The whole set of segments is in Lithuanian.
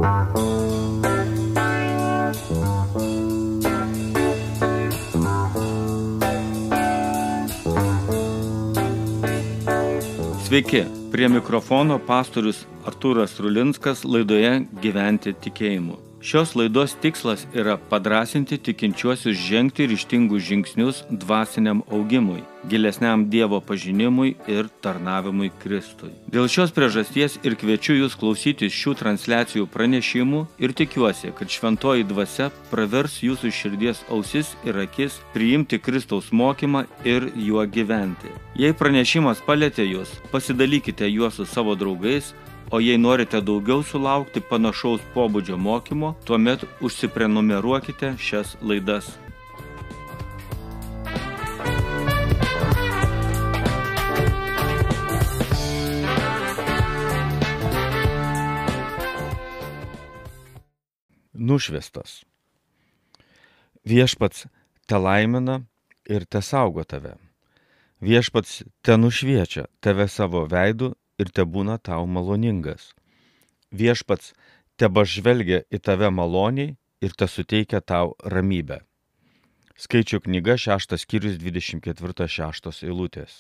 Sveiki, prie mikrofono pastorius Artūras Rulinskas laidoje Gyventi tikėjimu. Šios laidos tikslas yra padrąsinti tikinčiuosius žengti ryžtingus žingsnius dvasiniam augimui, gilesniam Dievo pažinimui ir tarnavimui Kristui. Dėl šios priežasties ir kviečiu jūs klausytis šių transliacijų pranešimų ir tikiuosi, kad šventoji dvasia pravers jūsų širdies ausis ir akis priimti Kristaus mokymą ir juo gyventi. Jei pranešimas palietė jūs, pasidalykite juos su savo draugais, o jei norite daugiau sulaukti panašaus pobūdžio mokymo, tuomet užsiprenumeruokite šias laidas. Nušvestas. Viešpats telaimina ir tesaugo tave. Viešpats tenušviečia tave savo veidu ir tebūna tau maloningas. Viešpats tebažvelgia į tave maloniai ir tesuteikia tau ramybę. Skaičių knyga 6 skyrius 24-6 eilutės.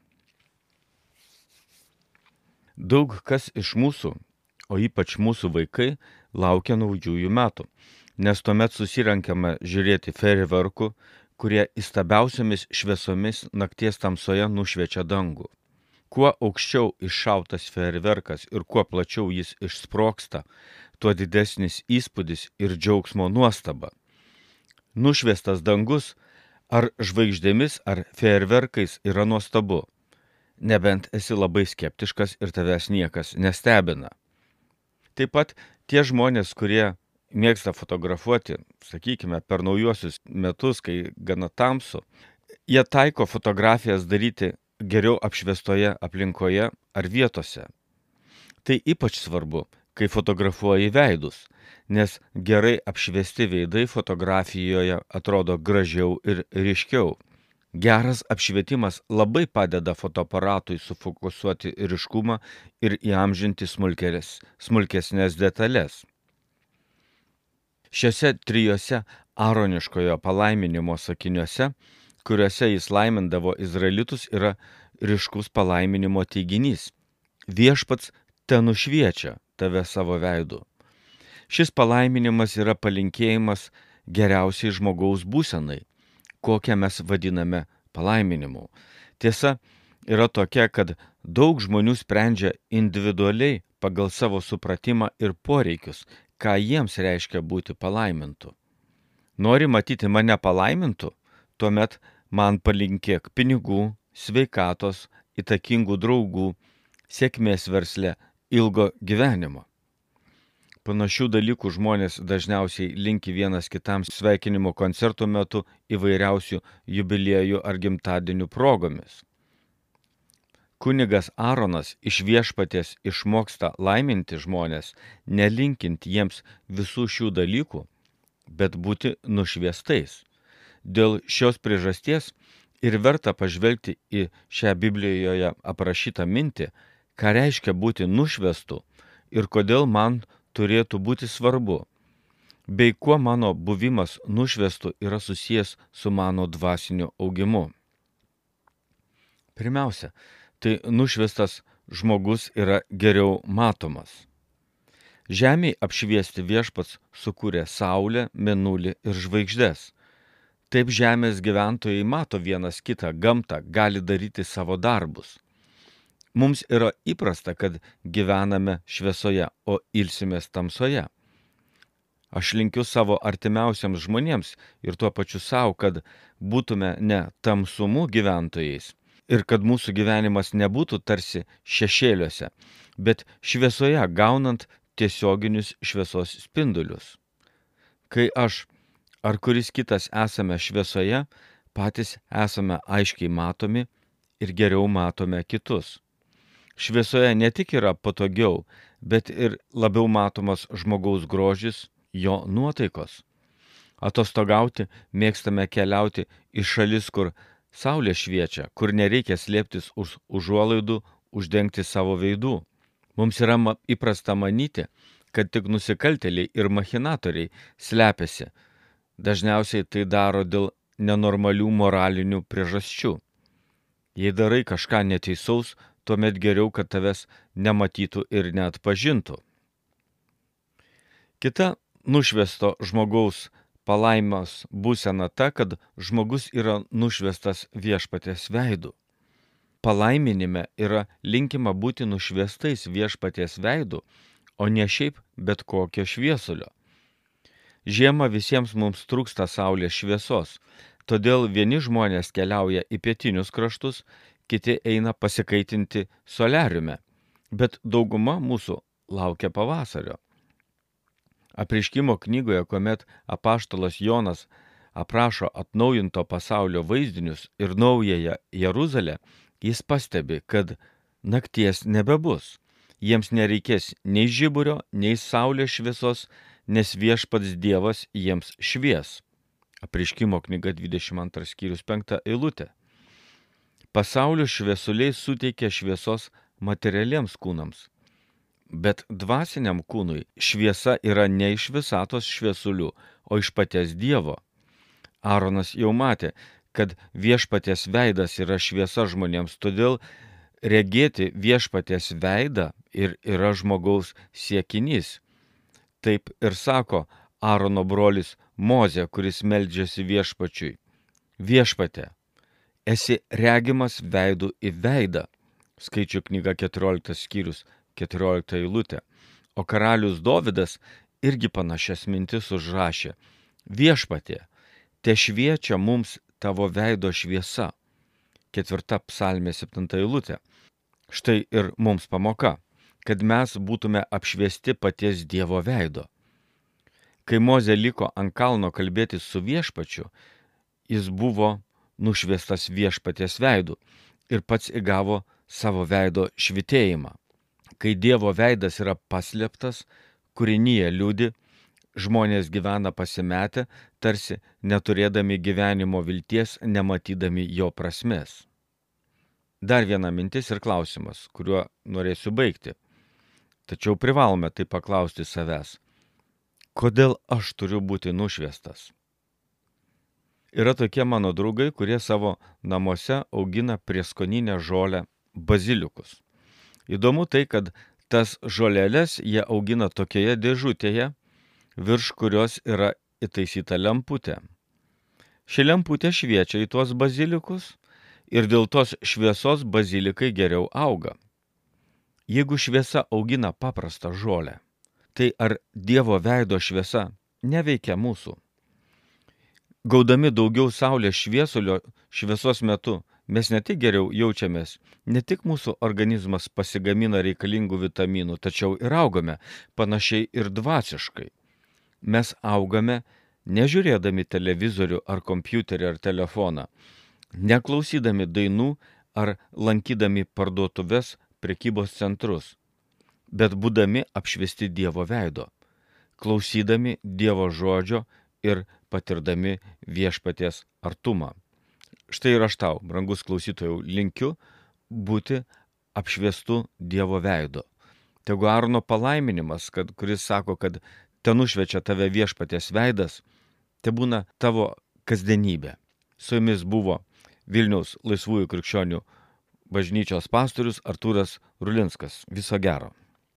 Daug kas iš mūsų, o ypač mūsų vaikai, laukia naujųjų metų, nes tuomet susirenkame žiūrėti fejerverkų, kurie įstabiausiomis šviesomis nakties tamsoje nušviečia dangų. Kuo aukščiau iššautas fejerverkas ir kuo plačiau jis išsprogsta, tuo didesnis įspūdis ir džiaugsmo nuostaba. Nušviestas dangus ar žvaigždėmis ar fejerverkais yra nuostabu, nebent esi labai skeptiškas ir tavęs niekas nestebina. Taip pat tie žmonės, kurie mėgsta fotografuoti, sakykime, per naujuosius metus, kai gana tamsu, jie taiko fotografijas daryti geriau apšviestoje aplinkoje ar vietose. Tai ypač svarbu, kai fotografuoji veidus, nes gerai apšviesti veidai fotografijoje atrodo gražiau ir ryškiau. Geras apšvietimas labai padeda fotoaparatui sufokusuoti ryškumą ir įamžinti smulkesnės detalės. Šiuose trijose aroniškojo palaiminimo sakiniuose, kuriuose jis laimindavo izraelitus, yra ryškus palaiminimo teiginys. Viešpats tenušviečia tave savo veidu. Šis palaiminimas yra palinkėjimas geriausiai žmogaus būsenai, kokią mes vadiname palaiminimu. Tiesa yra tokia, kad daug žmonių sprendžia individualiai pagal savo supratimą ir poreikius, ką jiems reiškia būti palaimintu. Nori matyti mane palaimintu? Tuomet man palinkėk pinigų, sveikatos, įtakingų draugų, sėkmės versle, ilgo gyvenimo. Panašių dalykų žmonės dažniausiai linki vienas kitam sveikinimo koncertų metu įvairiausių jubiliejų ar gimtadienių progomis. Kunigas Aaronas iš Viešpaties išmoksta laiminti žmonės, nelinkint jiems visų šių dalykų, bet būti nušviestais. Dėl šios priežasties ir verta pažvelgti į šią Biblijoje aprašytą mintį, ką reiškia būti nušviestu ir kodėl man turėtų būti svarbu, bei kuo mano buvimas nušviestu yra susijęs su mano dvasiniu augimu. Pirmiausia, tai nušviestas žmogus yra geriau matomas. Žemei apšviesti Viešpats sukūrė saulę, mėnulį ir žvaigždes. Taip žemės gyventojai mato vienas kitą, gamtą, gali daryti savo darbus. Mums yra įprasta, kad gyvename šviesoje, o ilsimės tamsoje. Aš linkiu savo artimiausiams žmonėms ir tuo pačiu savo, kad būtume ne tamsumų gyventojais ir kad mūsų gyvenimas nebūtų tarsi šešėliuose, bet šviesoje gaunant tiesioginius šviesos spindulius. Kai aš ar kuris kitas esame šviesoje, patys esame aiškiai matomi ir geriau matome kitus. Šviesoje ne tik yra patogiau, bet ir labiau matomas žmogaus grožis, jo nuotaikos. Atostogauti mėgstame keliauti į šalis, kur saulė šviečia, kur nereikia slėptis už užuolaidų, uždengti savo veidų. Mums yra įprasta manyti, kad tik nusikaltėliai ir machinatoriai slepiasi. Dažniausiai tai daro dėl nenormalių moralinių priežasčių. Jei darai kažką neteisaus, tuomet geriau, kad tavęs nematytų ir neatpažintų. Kita nušviesto žmogaus palaimos būsena ta, kad žmogus yra nušviestas Viešpaties veidu. Palaiminime yra linkima būti nušviestais Viešpaties veidu, o ne šiaip bet kokio šviesulio. Žiemą visiems mums trūksta saulės šviesos, todėl vieni žmonės keliauja į pietinius kraštus, kiti eina pasikaitinti soliariume, bet dauguma mūsų laukia pavasario. Apreiškimo knygoje, kuomet apaštalas Jonas aprašo atnaujinto pasaulio vaizdinius ir naująją Jeruzalę, jis pastebi, kad nakties nebebus. Jiems nereikės nei žiburio, nei saulės šviesos, nes Viešpats Dievas jiems švies. Apreiškimo knyga 22 skyrius 5 eilutė. Pasaulio šviesuliai suteikia šviesos materialiems kūnams, bet dvasiniam kūnui šviesa yra ne iš visatos šviesulių, o iš paties Dievo. Aaronas jau matė, kad Viešpaties veidas yra šviesa žmonėms, todėl regėti Viešpaties veidą ir yra žmogaus siekinys. Taip ir sako Aarono brolis Mozė, kuris meldžiasi Viešpačiui. Viešpate, esi regimas veidu į veidą. Skaičių knyga 14 skyrius 14 eilutė. O karalius Dovydas irgi panašias mintis užrašė. Viešpatie, te šviečia mums tavo veido šviesa. 4 psalmė 7 eilutė. Štai ir mums pamoka, kad mes būtume apšviesti paties Dievo veido. Kai Mozė liko ant kalno kalbėtis su Viešpačiu, jis buvo nušviestas Viešpaties veidu ir pats įgavo savo veido švitėjimą. Kai Dievo veidas yra paslėptas, kūrinyje liūdi, žmonės gyvena pasimetę, tarsi neturėdami gyvenimo vilties, nematydami jo prasmės. Dar viena mintis ir klausimas, kuriuo norėsiu baigti. Tačiau privalome tai paklausti savęs. Kodėl aš turiu būti nušviestas? Yra tokie mano draugai, kurie savo namuose augina prieskoninę žolę bazilikus. Įdomu tai, kad tas žolelės jie augina tokioje dėžutėje, virš kurios yra įtaisyta lemputė. Ši lemputė šviečia į tuos bazilikus ir dėl tos šviesos bazilikai geriau auga. Jeigu šviesa augina paprastą žolę, tai ar Dievo veido šviesa neveikia mūsų? Gaudami daugiau saulės šviesulio šviesos metu, mes ne tik geriau jaučiamės, ne tik mūsų organizmas pasigamina reikalingų vitaminų, tačiau ir augame panašiai ir dvasiškai. Mes augame nežiūrėdami televizorių ar kompiuterį ar telefoną, neklausydami dainų ar lankydami parduotuves, prekybos centrus, bet būdami apšviesti Dievo veido, klausydami Dievo žodžio ir patirdami Viešpaties artumą. Štai ir aš tau, brangus klausytojau, linkiu būti apšviestu Dievo veido. Tegu Aarono palaiminimas, kuris sako, kad te nušviečia tave Viešpaties veidas, te būna tavo kasdienybė. Su jumis buvo Vilniaus Laisvųjų krikščionių bažnyčios pastorius Artūras Rulinskas. Viso gero.